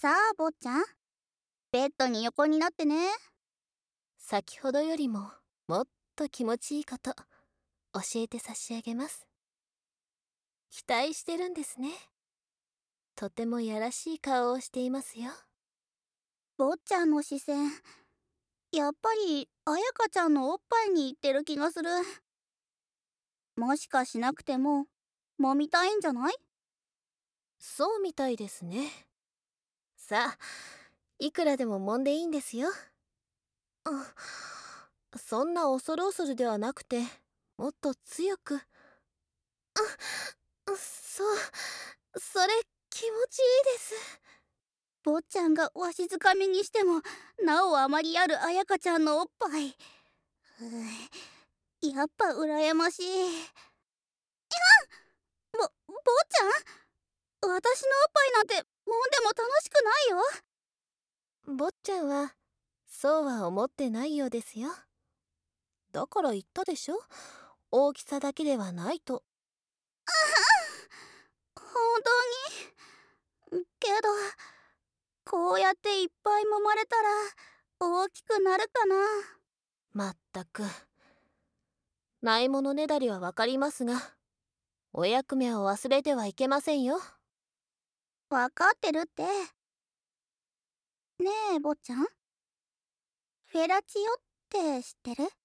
さあ坊ちゃん、ベッドに横になってね。 先ほどよりももっと気持ちいいこと教えて差し上げます。期待してるんですね。とてもやらしい顔をしていますよ。 坊ちゃんの視線、やっぱり彩香ちゃんのおっぱいに行ってる気がする。もしかしなくても揉みたいんじゃない？ そうみたいですね。さあ、いくらでも揉んでいいんですよ。そんな恐る恐るではなくて、もっと強く。それ気持ちいいです。 坊ちゃんがわしづかみにしてもなおあまりある彩香ちゃんのおっぱい。やっぱ羨ましい。坊ちゃん、私のおっぱいなんて揉んでも楽しくないよ。 坊ちゃんはそうは思ってないようですよ。だから言ったでしょ、大きさだけではないと。 本当に。けどこうやっていっぱい揉まれたら大きくなるかな。 まったく、ないものねだりはわかりますが、お役目を忘れてはいけませんよ。 わかってるって。ねえ坊ちゃん、フェラチオって知ってる？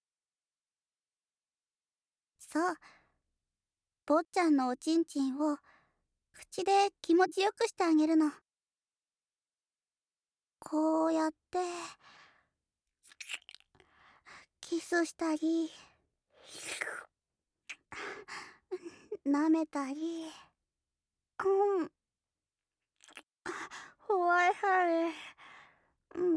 そう、坊ちゃんのおちんちんを口で気持ちよくしてあげるの。こうやってキスしたり舐めたり、うん、ほわいはい、うん、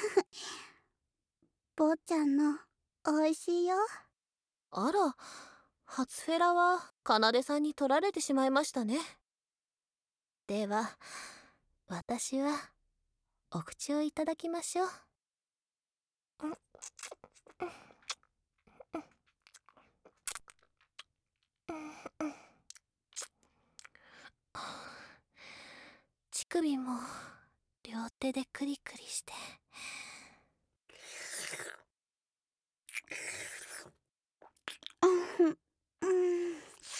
坊ちゃんのおいしいよ。 あら、初フェラは奏さんに取られてしまいましたね。では、私はお口をいただきましょう。乳首も両手でクリクリして。 うん、うん、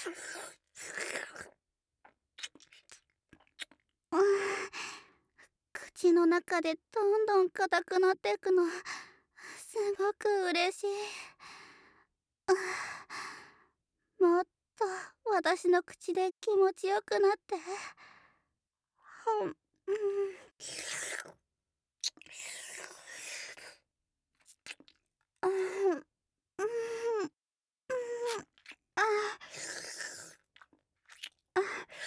口の中でどんどん硬くなっていくの、すごく嬉しい。もっと私の口で気持ちよくなって。ほん、うん、うん、うん、あ、あ、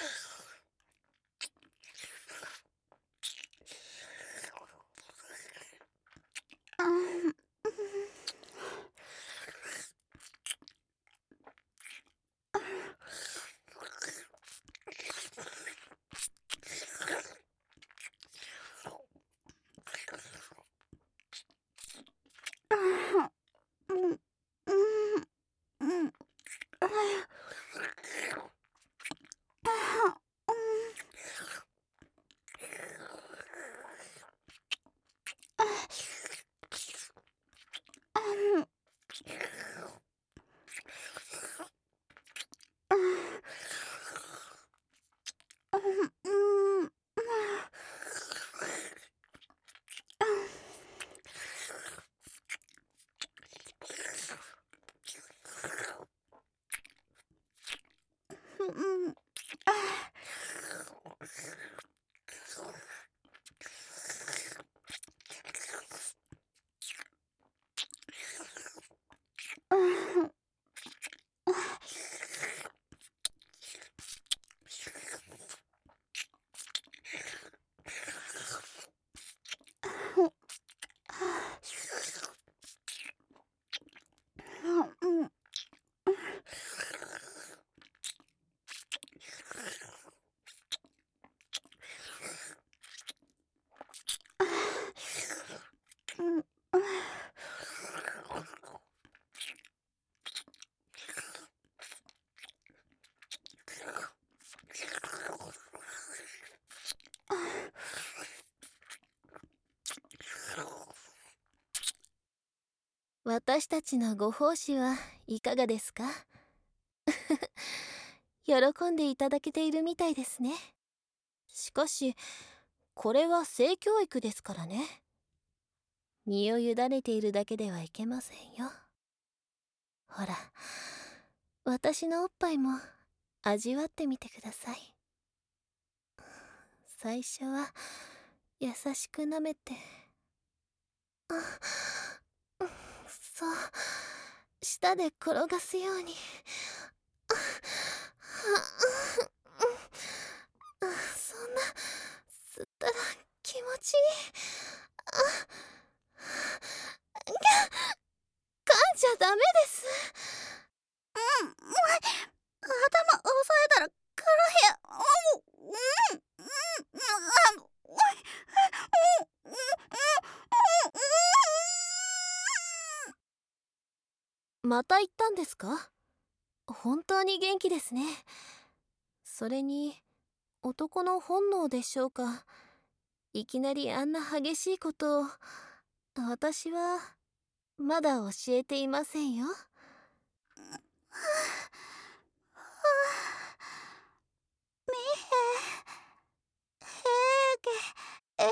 あ、うん、 私たちのご奉仕はいかがですか？喜んでいただけているみたいですね。しかし、これは性教育ですからね。身を委ねているだけではいけませんよ。ほら、私のおっぱいも味わってみてください。最初は優しく舐めて、そう、舌で転がすように。そんな、吸ったら気持ちいい。噛んじゃダメです。 頭押さえたら辛い。 また言ったんですか？本当に元気ですね。それに、男の本能でしょうか。いきなりあんな激しいことを、私はまだ教えていませんよ。 みへへげえへ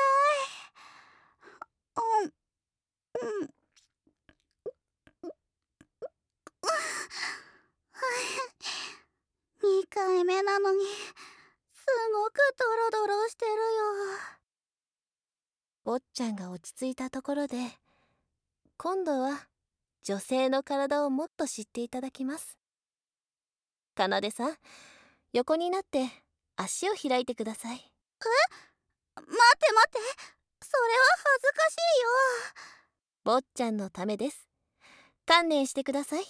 うん2回目なのにすごくドロドロしてるよ。 坊ちゃんが落ち着いたところで、今度は女性の体をもっと知っていただきます。かなでさん、横になって足を開いてください。 待って待って、それは恥ずかしいよ。 坊ちゃんのためです。観念してください。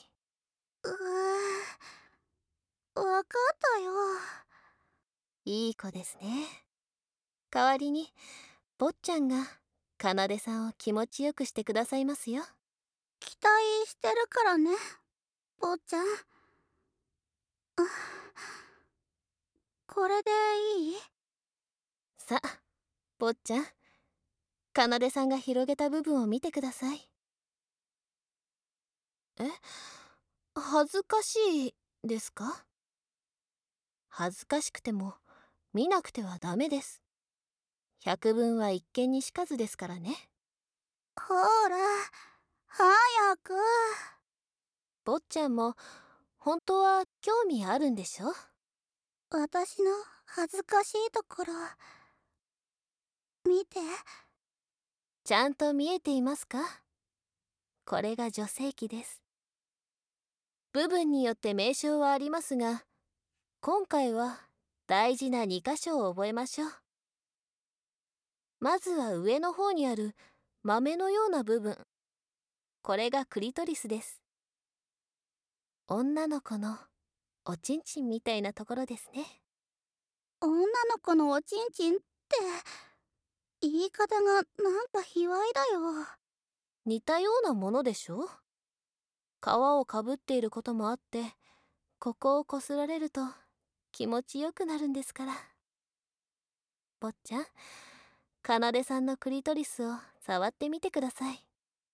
わかったよ。 いい子ですね。代わりに坊ちゃんがかなでさんを気持ちよくしてくださいますよ。 期待してるからね、坊ちゃん。これでいい？ さあ、坊ちゃん、かなでさんが広げた部分を見てください。え、恥ずかしいですか？恥ずかしくても見なくてはダメです。百聞は一見にしかずですからね。 ほら、早く。 坊ちゃんも本当は興味あるんでしょ？ 私の恥ずかしいところ見て。 ちゃんと見えていますか？これが女性器です。部分によって名称はありますが、今回は大事な2箇所を覚えましょう。まずは上の方にある豆のような部分。これがクリトリスです。女の子のおちんちんみたいなところですね。 女の子のおちんちんって言い方がなんか卑猥だよ。 似たようなものでしょ？皮をかぶっていることもあって、ここをこすられると気持ちよくなるんですから。坊ちゃん、かなでさんのクリトリスを触ってみてください。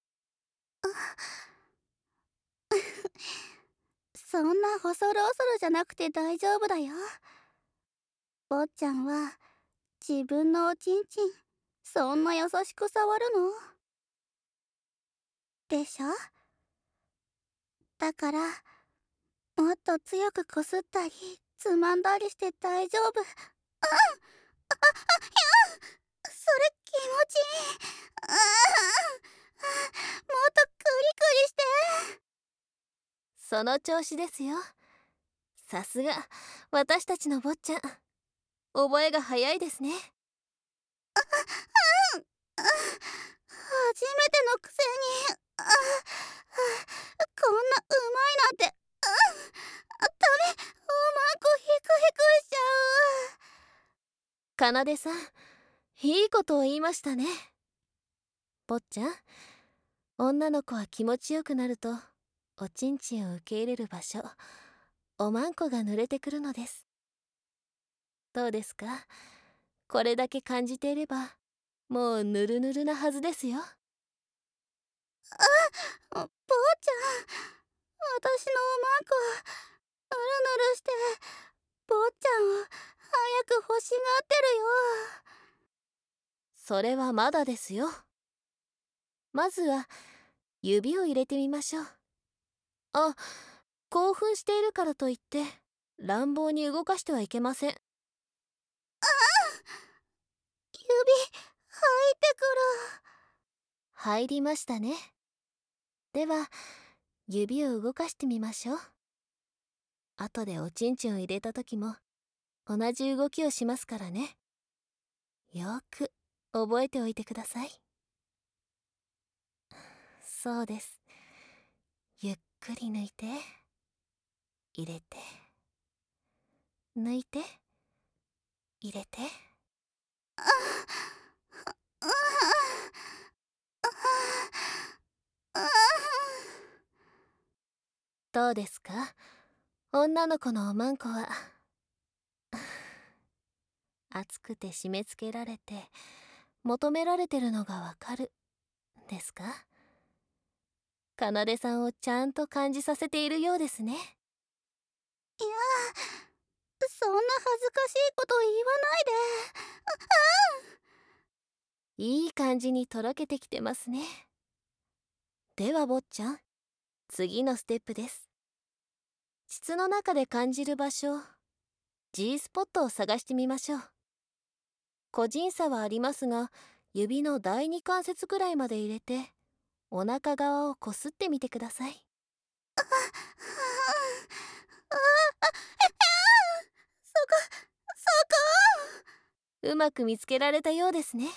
そんな恐る恐るじゃなくて大丈夫だよ。坊ちゃんは自分のおちんちんそんな優しく触るのでしょ？だからもっと強くこすったりつまんだりして大丈夫。それ気持ちいい。もっとクリクリして。 その調子ですよ。さすが私たちの坊ちゃん、覚えが早いですね。 初めてのくせにこんなうまいなんて。ダメ、うまくヒクヒクしちゃかなでさん、いいことを言いましたね。坊ちゃん、女の子は気持ちよくなるとおちんちんを受け入れる場所、おまんこが濡れてくるのです。どうですか？これだけ感じていればもうぬるぬるなはずですよ。 坊ちゃん、私のおまんこぬるぬるして坊ちゃんを早く欲しがってるよ。 それはまだですよ。まずは指を入れてみましょう。あ、興奮しているからといって乱暴に動かしてはいけません。 指入ってくる。 入りましたね。では指を動かしてみましょう。後でおちんちんを入れた時も同じ動きをしますからね。よーく覚えておいてください。そうです。ゆっくり抜いて、入れて、抜いて、入れて。どうですか、女の子のおまんこは。熱くて締め付けられて求められてるのがわかるですか？奏さんをちゃんと感じさせているようですね。 いや、そんな恥ずかしいこと言わないで。 いい感じにとろけてきてますね。では坊ちゃん、次のステップです。膣の中で感じる場所、 G スポットを探してみましょう。個人差はありますが、指の第二関節くらいまで入れてお腹側をこすってみてください。うまく見つけられたようですね。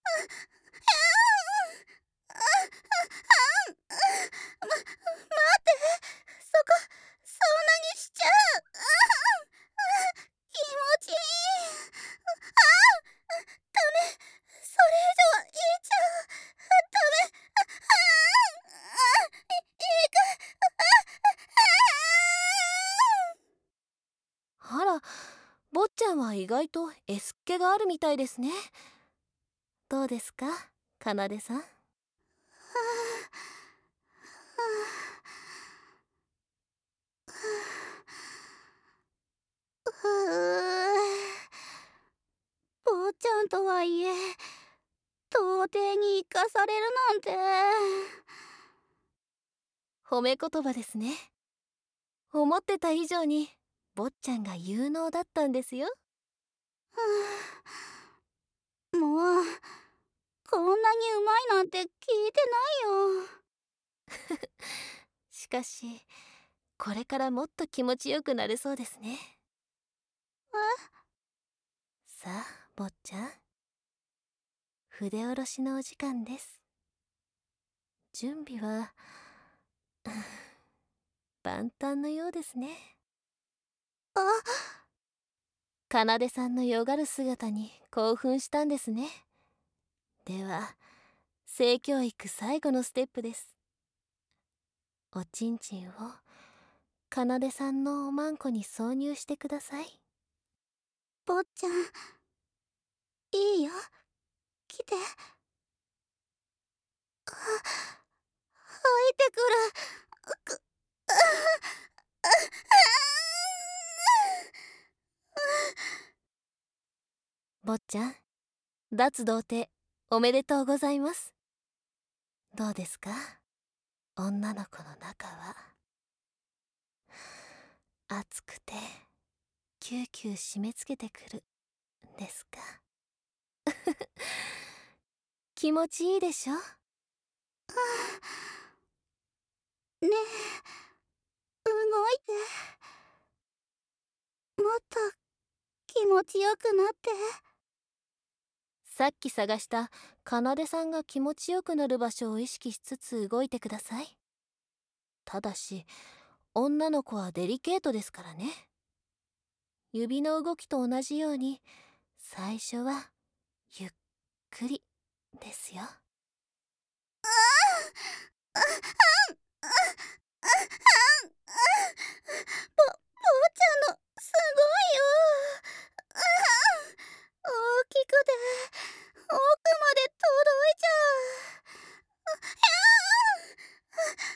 そこ、そんなにしちゃう。気持ちいい。ダメ、それ以上言っちゃう。ダメ。いく。 あら、坊ちゃんは意外と S っ気があるみたいですね。どうですか、奏さん。 坊ちゃんとはいえ到底に生かされるなんて。 褒め言葉ですね。思ってた以上に坊ちゃんが有能だったんですよ。 もうこんなにうまいなんて聞いてないよ。 しかしこれからもっと気持ちよくなれそうですね。さあ坊ちゃん、筆下ろしのお時間です。準備は万端のようですね。奏さんのよがる姿に興奮したんですね。では性教育最後のステップです。おちんちんを奏さんのおまんこに挿入してください。 坊ちゃん、いいよ、来て。入ってくる。 坊ちゃん、脱童貞おめでとうございます。どうですか、女の子の中は。熱くてキューキュー締め付けてくるですか？気持ちいいでしょ？ ねえ、動いて。もっと気持ちよくなって。 さっき探した奏さんが気持ちよくなる場所を意識しつつ動いてください。ただし女の子はデリケートですからね。指の動きと同じように最初はゆっくりですよ。 坊ちゃんのすごいよ。大きくて奥まで届いちゃう。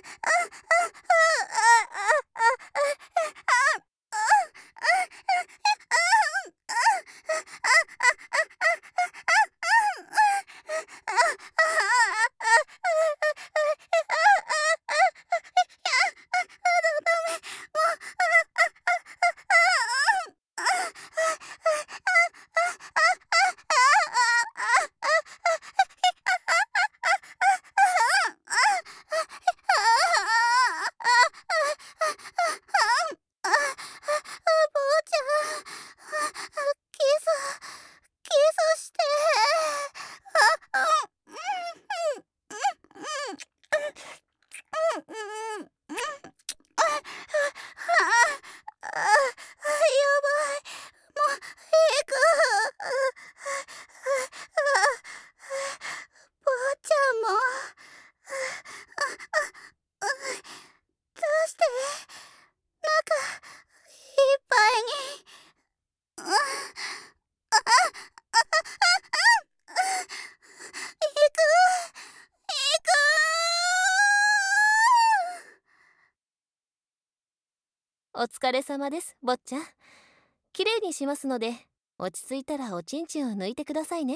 お疲れ様です、坊ちゃん。きれいにしますので、落ち着いたらおちんちんを抜いてくださいね。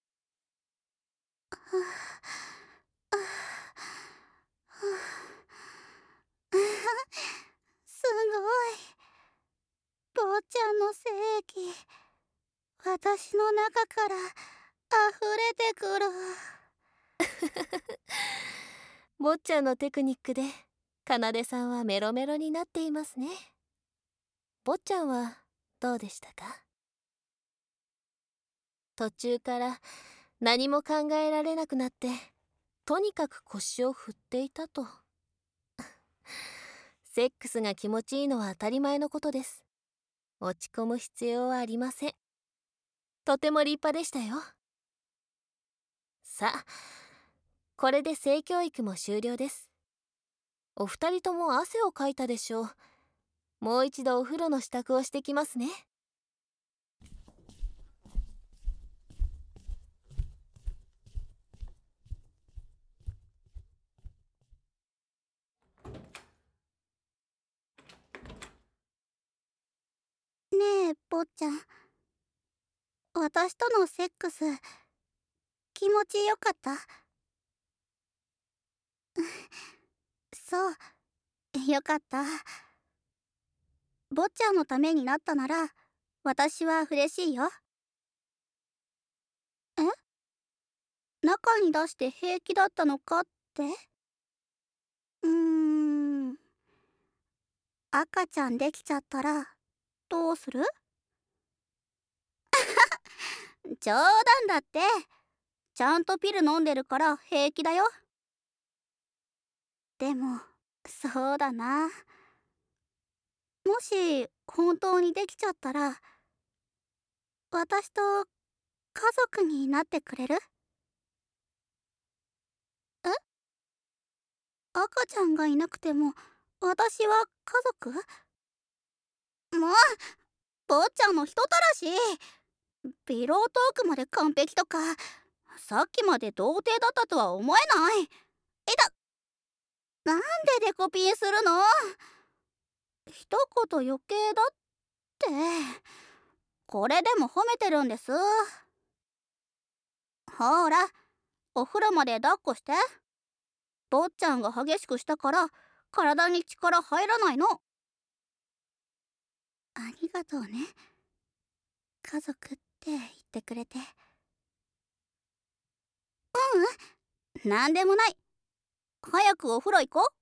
すごい。坊ちゃんの精液、私の中から溢れてくる。 坊ちゃんのテクニックで奏さんはメロメロになっていますね。坊ちゃんはどうでしたか？途中から何も考えられなくなって、とにかく腰を振っていたと。セックスが気持ちいいのは当たり前のことです。落ち込む必要はありません。とても立派でしたよ。さあ、これで性教育も終了です。お二人とも汗をかいたでしょう。もう一度お風呂の支度をしてきますね。 ねえ、坊ちゃん。私とのセックス、気持ちよかった？そう、よかった。坊ちゃんのためになったなら、私は嬉しいよ。え？中に出して平気だったのかって？うーん。赤ちゃんできちゃったら、どうする？冗談だって。ちゃんとピル飲んでるから平気だよ。でも、そうだな。もし、本当にできちゃったら、私と家族になってくれる？え？赤ちゃんがいなくても、私は家族？もう、坊ちゃんの人たらし。ピロートークまで完璧とか、さっきまで童貞だったとは思えない。なんでデコピンするの？一言余計だって。これでも褒めてるんです。ほら、お風呂まで抱っこして。坊ちゃんが激しくしたから体に力入らないの。ありがとうね、家族って言ってくれて。なんでもない。早くお風呂行こう。